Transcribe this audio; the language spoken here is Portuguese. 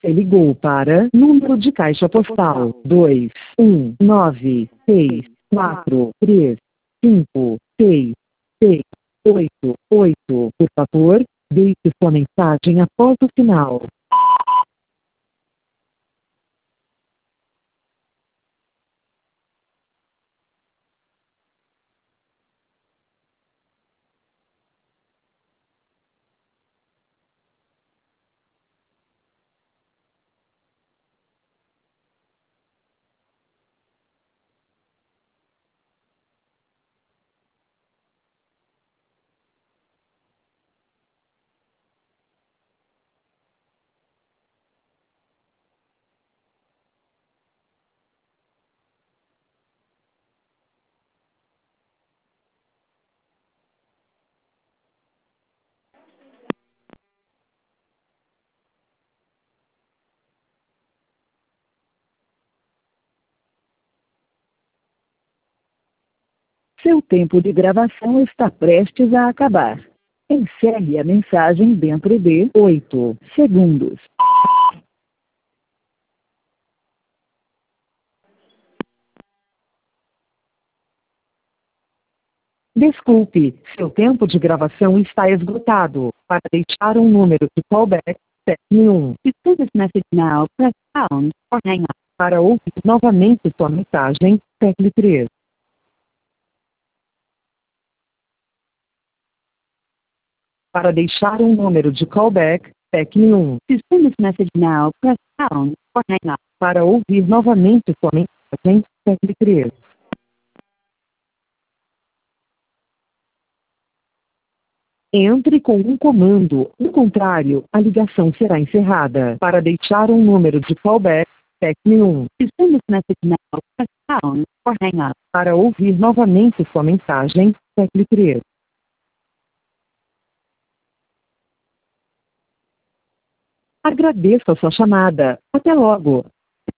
Você ligou para número de caixa postal 21964356688. Por favor, deixe sua mensagem após o sinal. Seu tempo de gravação está prestes a acabar. Encerre a mensagem dentro de 8 segundos. Desculpe, seu tempo de gravação está esgotado. Para deixar um número de callback, tecle 1. To send this message now, press pound or hang up. Para ouvir novamente sua mensagem, tecle 3. Para deixar um número de callback, tecle 1. To send this message now, press pound or hang up. Para ouvir novamente sua mensagem, tecle 3. Entre com um comando, no contrário, a ligação será encerrada. Para deixar um número de callback, tecle 1. To send this message now, press pound or hang up. Para ouvir novamente sua mensagem, tecle 3. Agradeço a sua chamada. Até logo.